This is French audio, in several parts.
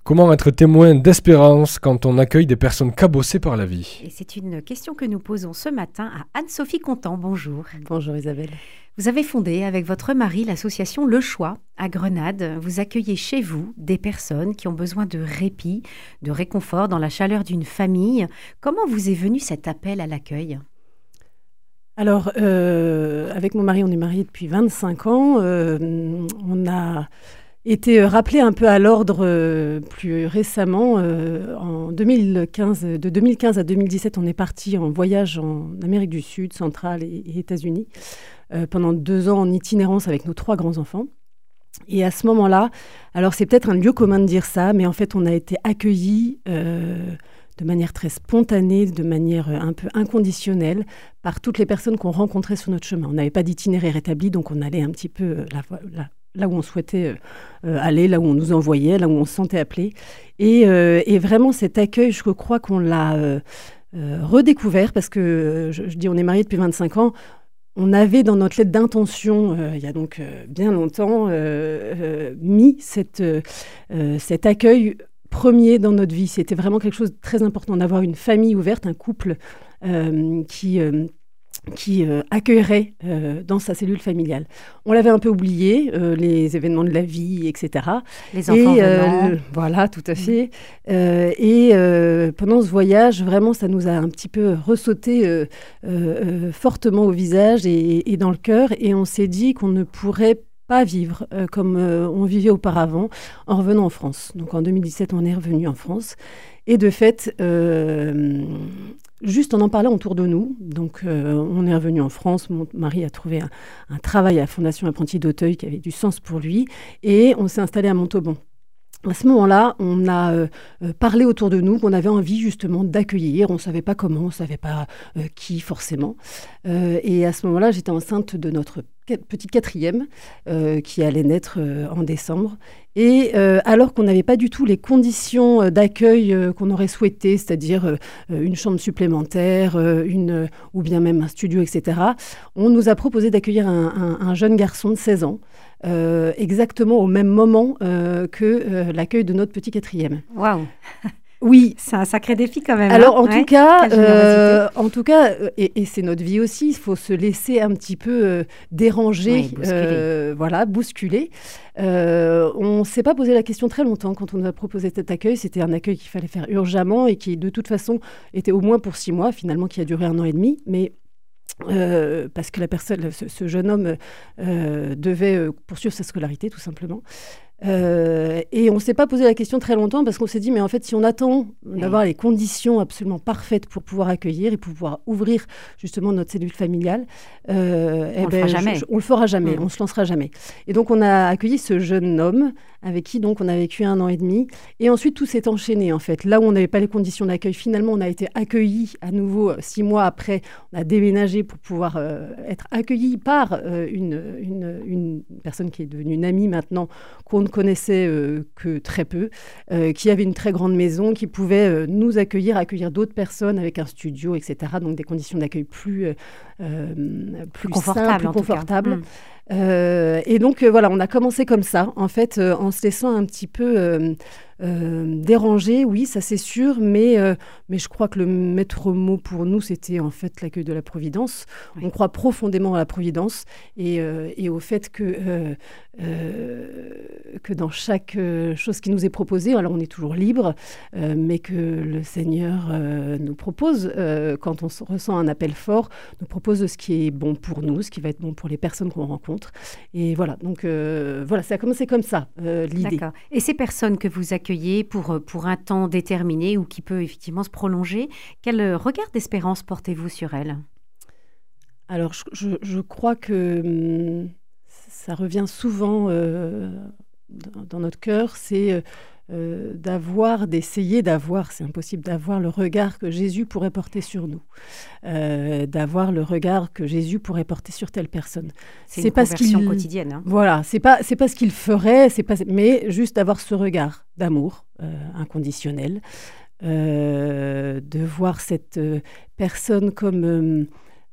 Comment être témoin d'espérance quand on accueille des personnes cabossées par la vie? Et c'est une question que nous posons ce matin à Anne-Sophie Contant. Bonjour. Bonjour Isabelle. Vous avez fondé avec votre mari l'association Le Choix à Grenade. Vous accueillez chez vous des personnes qui ont besoin de répit, de réconfort dans la chaleur d'une famille. Comment vous est venu cet appel à l'accueil ? Alors, avec mon mari, on est mariés depuis 25 ans. On a été rappelé un peu à l'ordre plus récemment. En 2015, de 2015 à 2017, on est parti en voyage en Amérique du Sud, centrale et États-Unis, pendant 2 ans en itinérance avec nos 3 grands-enfants. Et à ce moment-là, alors c'est peut-être un lieu commun de dire ça, mais en fait, on a été accueillis de manière très spontanée, de manière un peu inconditionnelle, par toutes les personnes qu'on rencontrait sur notre chemin. On n'avait pas d'itinéraire établi, donc on allait un petit peu là où on souhaitait aller, là où on nous envoyait, là où on se sentait appelé. Et vraiment, cet accueil, je crois qu'on l'a redécouvert, parce que, je dis, on est mariés depuis 25 ans. On avait dans notre lettre d'intention, il y a donc bien longtemps, mis cet accueil premier dans notre vie. C'était vraiment quelque chose de très important d'avoir une famille ouverte, un couple qui accueillerait dans sa cellule familiale. On l'avait un peu oublié, les événements de la vie, etc. Les enfants venant. Voilà, tout à fait. Et pendant ce voyage, vraiment, ça nous a un petit peu ressauté fortement au visage et dans le cœur. Et on s'est dit qu'on ne pourrait pas vivre comme on vivait auparavant en revenant en France. Donc en 2017, on est revenu en France. Et de fait, juste en parlant autour de nous, donc on est revenu en France, mon mari a trouvé un travail à la Fondation Apprentis d'Auteuil qui avait du sens pour lui, et on s'est installé à Montauban. À ce moment-là, on a parlé autour de nous qu'on avait envie justement d'accueillir. On ne savait pas comment, on ne savait pas qui forcément. Et à ce moment-là, j'étais enceinte de notre petite 4e qui allait naître en décembre. Et alors qu'on n'avait pas du tout les conditions d'accueil qu'on aurait souhaité, c'est-à-dire une chambre supplémentaire, ou bien même un studio, etc., on nous a proposé d'accueillir un jeune garçon de 16 ans, exactement au même moment que l'accueil de notre petit 4e. Waouh. Oui. C'est un sacré défi quand même. Alors, en tout cas, et c'est notre vie aussi, il faut se laisser un petit peu déranger, bousculer. On ne s'est pas posé la question très longtemps quand on nous a proposé cet accueil. C'était un accueil qu'il fallait faire urgemment et qui, de toute façon, était au moins pour 6 mois, finalement, qui a duré 1 an et demi. Mais parce que ce jeune homme devait poursuivre sa scolarité, tout simplement. Et on ne s'est pas posé la question très longtemps parce qu'on s'est dit, mais en fait, si on attend d'avoir les conditions absolument parfaites pour pouvoir accueillir et pour pouvoir ouvrir justement notre cellule familiale, on le fera jamais. On ne se lancera jamais. Et donc, on a accueilli ce jeune homme avec qui donc on a vécu 1 an et demi. Et ensuite, tout s'est enchaîné, en fait. Là où on n'avait pas les conditions d'accueil, finalement, on a été accueillis à nouveau 6 mois après. On a déménagé pour pouvoir être accueillis par une personne qui est devenue une amie maintenant, qu'on ne connaissait que très peu, qui avait une très grande maison, qui pouvait nous accueillir d'autres personnes avec un studio, etc. Donc des conditions d'accueil plus confortables, simples, plus confortables. Et donc voilà, on a commencé comme ça, en fait, en se laissant un petit peu déranger, oui, ça c'est sûr, mais je crois que le maître mot pour nous, c'était en fait l'accueil de la Providence. Oui. On croit profondément à la Providence et au fait que dans chaque chose qui nous est proposée, alors on est toujours libre, mais que le Seigneur nous propose, quand on ressent un appel fort, nous propose ce qui est bon pour nous, ce qui va être bon pour les personnes qu'on rencontre. Et voilà, donc voilà, ça a commencé comme ça, l'idée. D'accord. Et ces personnes que vous accueillez pour un temps déterminé ou qui peut effectivement se prolonger, quel regard d'espérance portez-vous sur elles ? Alors, je crois que ça revient souvent dans notre cœur, c'est d'essayer d'avoir, c'est impossible, d'avoir le regard que Jésus pourrait porter sur nous, d'avoir le regard que Jésus pourrait porter sur telle personne. C'est une conversion quotidienne. Hein. Voilà, c'est pas ce qu'il ferait, mais juste d'avoir ce regard d'amour inconditionnel, de voir cette personne comme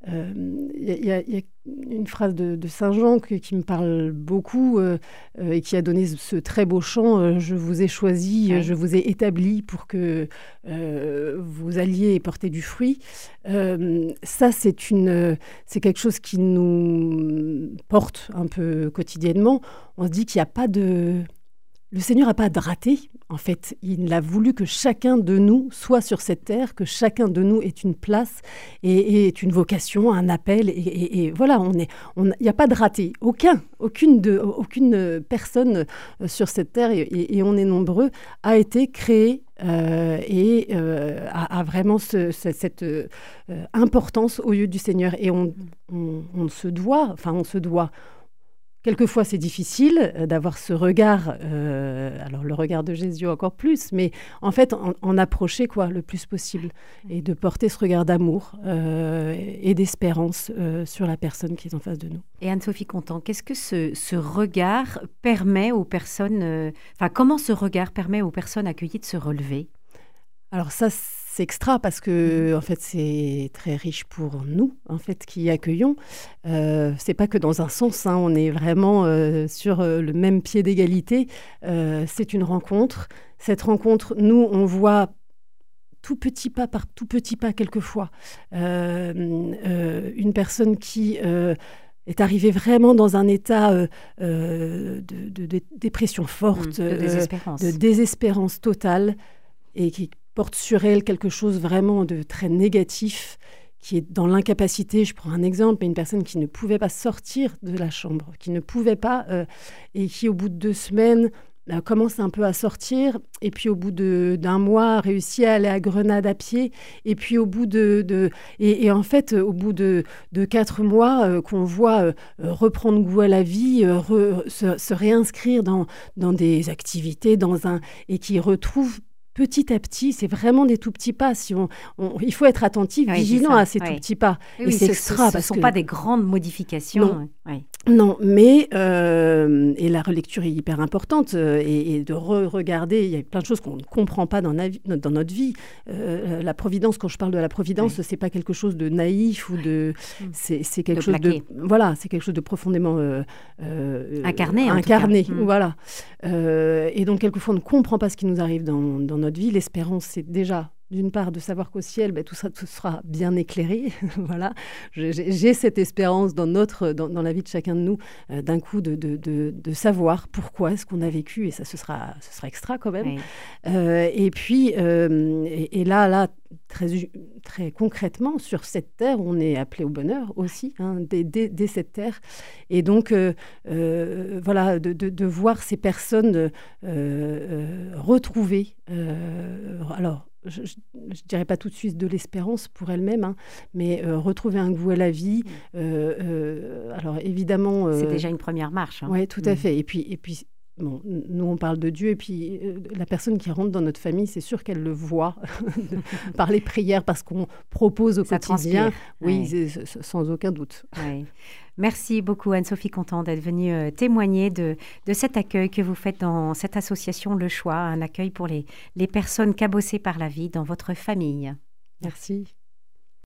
y a une phrase de Saint Jean qui me parle beaucoup et qui a donné ce très beau chant « Je vous ai choisi, je vous ai établi pour que vous alliez porter du fruit ». Ça, c'est quelque chose qui nous porte un peu quotidiennement. On se dit qu'il n'y a pas de... Le Seigneur n'a pas de raté, en fait. Il a voulu que chacun de nous soit sur cette terre, que chacun de nous ait une place et ait une vocation, un appel. Et voilà, il n'y a pas de raté. Aucune personne sur cette terre, et on est nombreux, a été créée et a vraiment cette importance aux yeux du Seigneur. Et on se doit... Quelquefois, c'est difficile d'avoir ce regard, alors le regard de Jésus encore plus, mais en fait, en approcher le plus possible et de porter ce regard d'amour et d'espérance sur la personne qui est en face de nous. Et Anne-Sophie Contant, qu'est-ce que ce regard permet aux personnes, comment ce regard permet aux personnes accueillies de se relever ? Alors ça, c'est extra parce que en fait c'est très riche pour nous en fait qui accueillons. C'est pas que dans un sens, on est vraiment sur le même pied d'égalité. C'est une rencontre. Cette rencontre, nous on voit tout petit pas par tout petit pas quelquefois une personne qui est arrivée vraiment dans un état de dépression forte, de désespérance totale et qui porte sur elle quelque chose vraiment de très négatif, qui est dans l'incapacité. Je prends un exemple, mais une personne qui ne pouvait pas sortir de la chambre, qui ne pouvait pas, et qui au bout de 2 semaines commence un peu à sortir, et puis au bout d'un mois réussit à aller à Grenade à pied, et puis au bout et en fait au bout de 4 mois qu'on voit reprendre goût à la vie, se réinscrire dans des activités, et qui retrouve petit à petit, c'est vraiment des tout petits pas. Il faut être attentif, vigilant à ces tout petits pas. Oui, c'est extra. Ce ne sont pas des grandes modifications. Non, mais et la relecture est hyper importante et de regarder. Il y a plein de choses qu'on ne comprend pas dans notre vie. La providence, quand je parle de la providence, c'est pas quelque chose de naïf ou c'est quelque chose c'est quelque chose de profondément incarné. Voilà. Et donc quelquefois on ne comprend pas ce qui nous arrive dans notre vie. L'espérance, c'est déjà d'une part de savoir qu'au ciel, tout sera bien éclairé. Voilà, j'ai cette espérance dans la vie de chacun de nous, d'un coup de savoir pourquoi est-ce qu'on a vécu, et ça ce sera extra quand même. Et puis et là très très concrètement sur cette terre, on est appelé au bonheur aussi, dès cette terre. Et donc voilà, de voir ces personnes retrouver alors. Je ne dirais pas tout de suite de l'espérance pour elle-même, mais retrouver un goût à la vie. Alors évidemment... c'est déjà une première marche. Oui, tout à fait. Et puis bon, nous, on parle de Dieu, et puis la personne qui rentre dans notre famille, c'est sûr qu'elle le voit par les prières, parce qu'on propose au quotidien. Oui, sans aucun doute. Ouais. Merci beaucoup Anne-Sophie Contant d'être venue témoigner de cet accueil que vous faites dans cette association Le Choix, un accueil pour les personnes cabossées par la vie dans votre famille. Merci.